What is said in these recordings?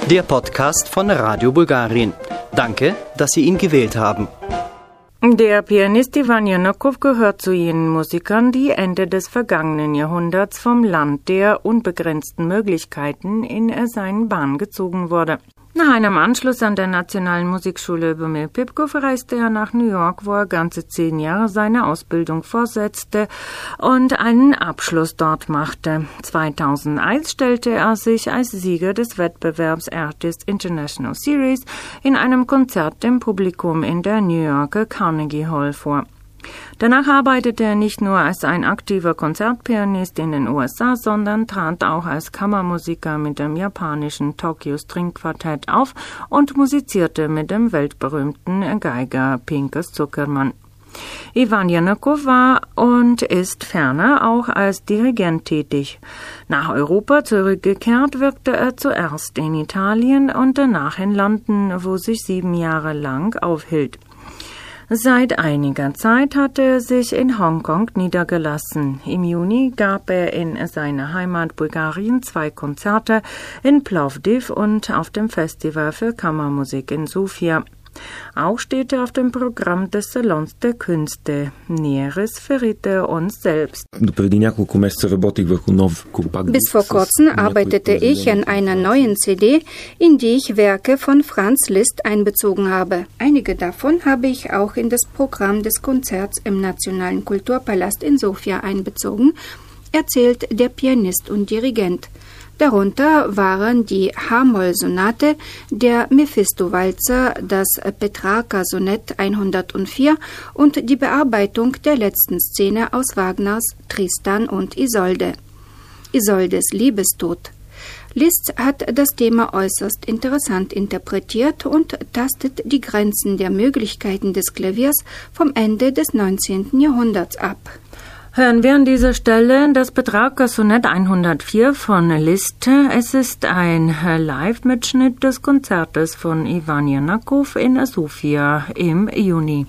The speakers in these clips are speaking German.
Der Podcast von Radio Bulgarien. Danke, dass Sie ihn gewählt haben. Der Pianist Ivan Janakov gehört zu jenen Musikern, die Ende des vergangenen Jahrhunderts vom Land der unbegrenzten Möglichkeiten in seinen Bann gezogen wurde. Nach einem Anschluss an der Nationalen Musikschule Boumil Pipkov reiste er nach New York, wo er ganze 10 Jahre seine Ausbildung fortsetzte und einen Abschluss dort machte. 2001 stellte er sich als Sieger des Wettbewerbs Artist International Series in einem Konzert dem Publikum in der New Yorker Carnegie Hall vor. Danach arbeitete er nicht nur als ein aktiver Konzertpianist in den USA, sondern trat auch als Kammermusiker mit dem japanischen Tokyo String Quartett auf und musizierte mit dem weltberühmten Geiger Pinkas Zuckerman. Ivan Janakov war und ist ferner auch als Dirigent tätig. Nach Europa zurückgekehrt wirkte er zuerst in Italien und danach in London, wo sich 7 Jahre lang aufhielt. Seit einiger Zeit hatte er sich in Hongkong niedergelassen. Im Juni gab er in seiner Heimat Bulgarien 2 Konzerte in Plovdiv und auf dem Festival für Kammermusik in Sofia. Auch steht er auf dem Programm des Salons der Künste. Näheres verriet er uns selbst. Bis vor kurzem arbeitete ich an einer neuen CD, in die ich Werke von Franz Liszt einbezogen habe. Einige davon habe ich auch in das Programm des Konzerts im Nationalen Kulturpalast in Sofia einbezogen, erzählt der Pianist und Dirigent. Darunter waren die H-Moll-Sonate, der Mephisto-Walzer, das Petrarca-Sonett 104 und die Bearbeitung der letzten Szene aus Wagners Tristan und Isolde. Isoldes Liebestod. Liszt hat das Thema äußerst interessant interpretiert und tastet die Grenzen der Möglichkeiten des Klaviers vom Ende des 19. Jahrhunderts ab. Hören wir an dieser Stelle das Petrarca-Sonett 104 von Liszt. Es ist ein Live-Mitschnitt des Konzertes von Ivan Janakov in Sofia im Juni.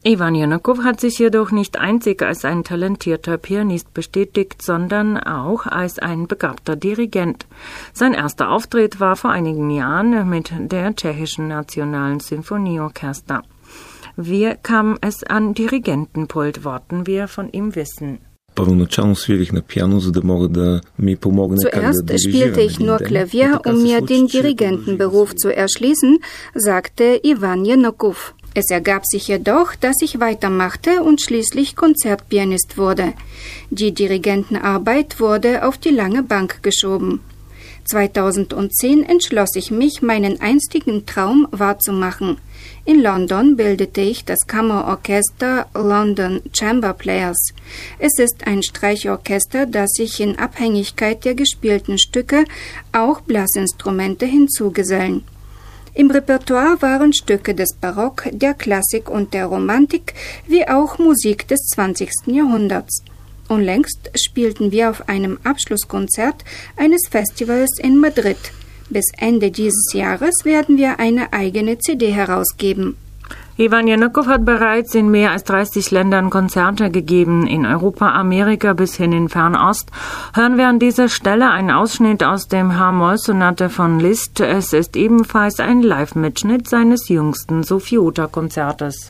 Ivan Jennakow hat sich jedoch nicht einzig als ein talentierter Pianist bestätigt, sondern auch als ein begabter Dirigent. Sein erster Auftritt war vor einigen Jahren mit der Tschechischen Nationalen Sinfonieorchester. Wie kam es an Dirigentenpult, wollten wir von ihm wissen. Zuerst spielte ich nur Klavier, um mir den Dirigentenberuf zu erschließen, sagte Ivan Jennakow. Es ergab sich jedoch, dass ich weitermachte und schließlich Konzertpianist wurde. Die Dirigentenarbeit wurde auf die lange Bank geschoben. 2010 entschloss ich mich, meinen einstigen Traum wahrzumachen. In London bildete ich das Kammerorchester London Chamber Players. Es ist ein Streichorchester, das sich in Abhängigkeit der gespielten Stücke auch Blasinstrumente hinzugesellen. Im Repertoire waren Stücke des Barock, der Klassik und der Romantik, wie auch Musik des 20. Jahrhunderts. Unlängst spielten wir auf einem Abschlusskonzert eines Festivals in Madrid. Bis Ende dieses Jahres werden wir eine eigene CD herausgeben. Ivan Jennakow hat bereits in mehr als 30 Ländern Konzerte gegeben, in Europa, Amerika bis hin in Fernost. Hören wir an dieser Stelle einen Ausschnitt aus dem H-Moll-Sonate von Liszt. Es ist ebenfalls ein Live-Mitschnitt seines jüngsten Sofiota-Konzertes.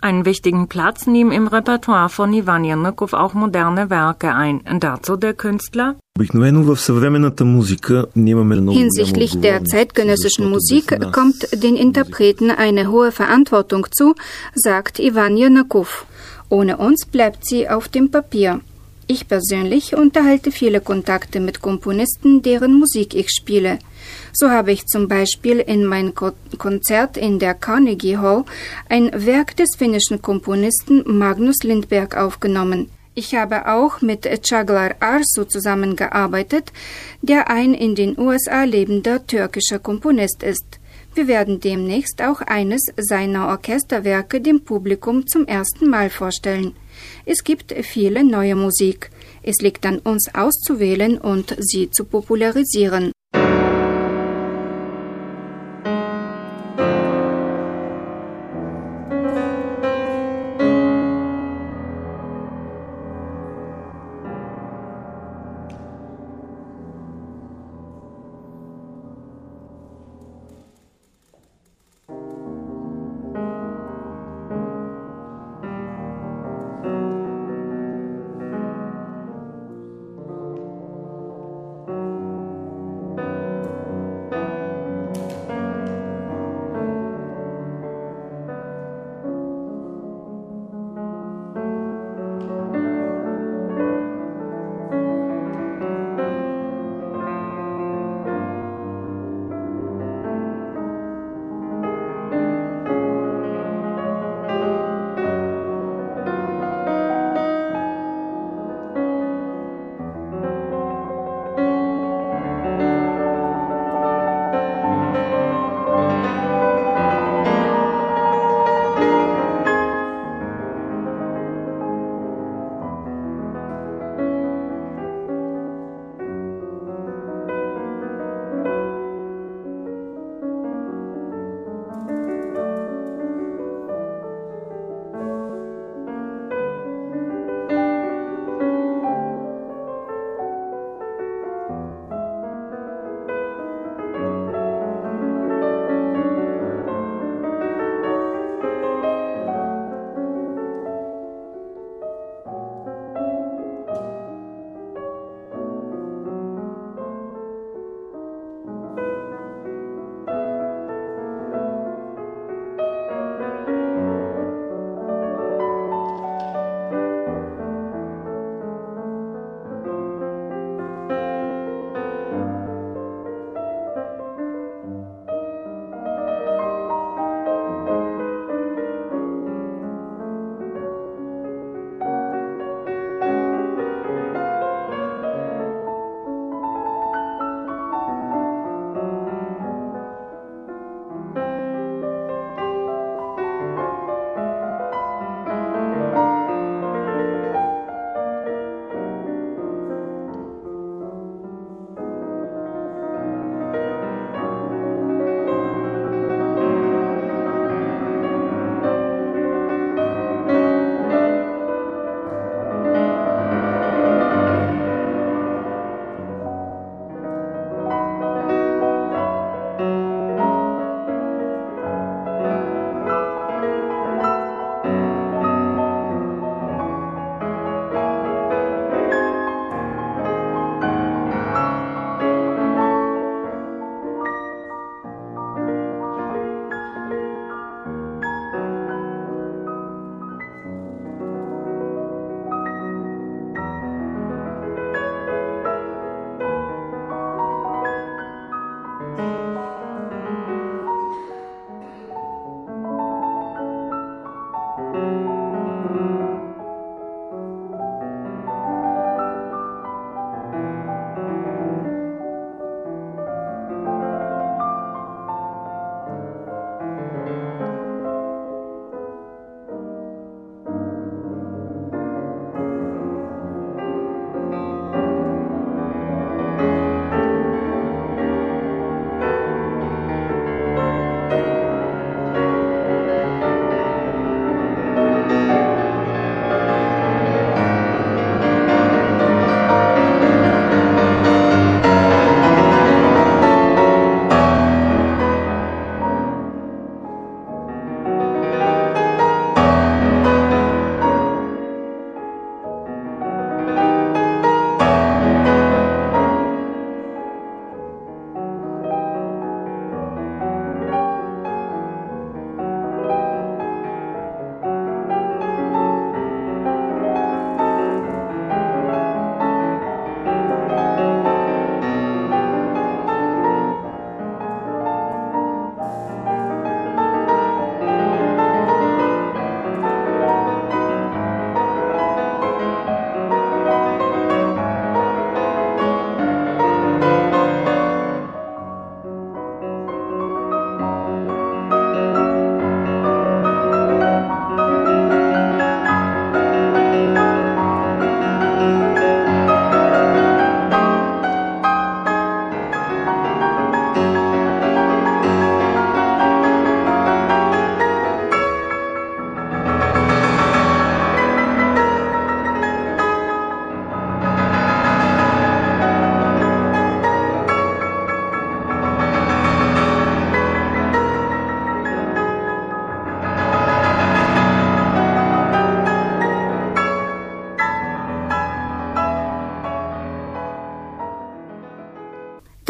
Einen wichtigen Platz nehmen im Repertoire von Iwan Janukov auch moderne Werke ein. Dazu der Künstler: Hinsichtlich der zeitgenössischen Musik kommt den Interpreten eine hohe Verantwortung zu, sagt Iwan Janukov. Ohne uns bleibt sie auf dem Papier. Ich persönlich unterhalte viele Kontakte mit Komponisten, deren Musik ich spiele. So habe ich zum Beispiel in mein Konzert in der Carnegie Hall ein Werk des finnischen Komponisten Magnus Lindberg aufgenommen. Ich habe auch mit Çağlar Arzu zusammengearbeitet, der ein in den USA lebender türkischer Komponist ist. Wir werden demnächst auch eines seiner Orchesterwerke dem Publikum zum ersten Mal vorstellen. Es gibt viele neue Musik. Es liegt an uns auszuwählen und sie zu popularisieren.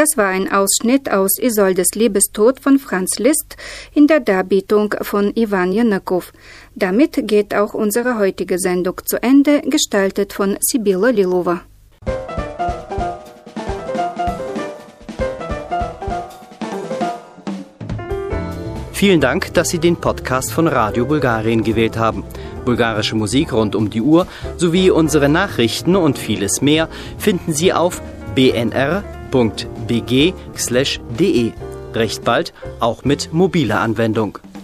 Das war ein Ausschnitt aus Isoldes Liebestod von Franz Liszt in der Darbietung von Iwan Janakow. Damit geht auch unsere heutige Sendung zu Ende, gestaltet von Sibylla Lilova. Vielen Dank, dass Sie den Podcast von Radio Bulgarien gewählt haben. Bulgarische Musik rund um die Uhr sowie unsere Nachrichten und vieles mehr finden Sie auf bnr.bg/de. Recht bald auch mit mobiler Anwendung.